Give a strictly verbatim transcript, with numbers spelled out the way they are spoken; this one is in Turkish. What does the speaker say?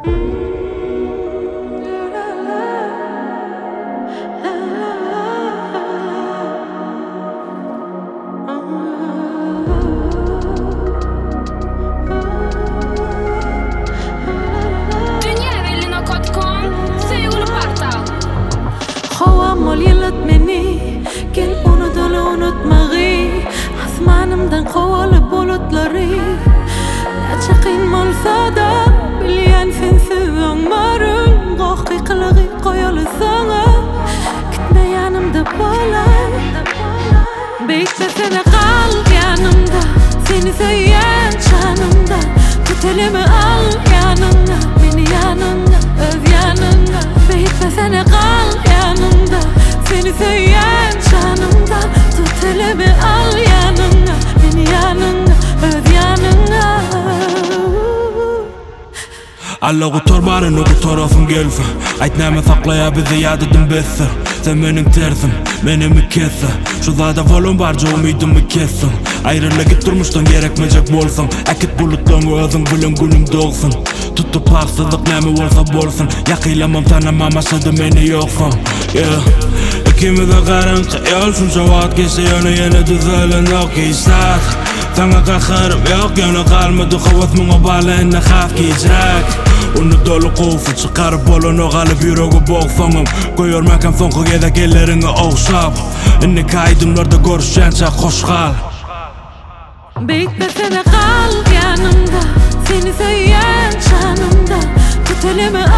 Mol yıllat meni gel unutul unutmagı asmanımdan kovalı bulutları neçe qiyın olsa da bilyen sensiz ömrüm qoqi qılığı koyalı sana gitme yanımda bolay beklesene kal yanımda seni söyleyen canımda tut elimi al yanımda beni yanımda öz yanımda beklesene kal yanımda seni söyleyen canımda tut elimi al yanımda beni yanımda öz yanımda Alla gutorbarın o gutorasım gelse Aytname saklaya bizi yadıdım besse Sen benim tersim, menimi kesse Şu zada volum barca umidimi kessin Ayrılık git durmuştan gerekmeyecek bolsun Akit bulutluğun özün bilen günüm doğsun Tutup haksızlık nemi olsa bolsun Yakıylamam tanımam aşadı meni yoksun Yeah İkimiz de karanlık yol şunca vaat geçti yana yine düzelen yok işler Sana kakırım yok yana kalmadı Havas mına bağlayın haf geçirak Onu dolu kofu çıkarıp bolunu kalıp yüreği boğsanım Koyormakan son kogeda gellerini oğşap İnni kaydımlarda görüşence hoş kal Beklesene kal yanımda seni söyleyen canımda tut elimi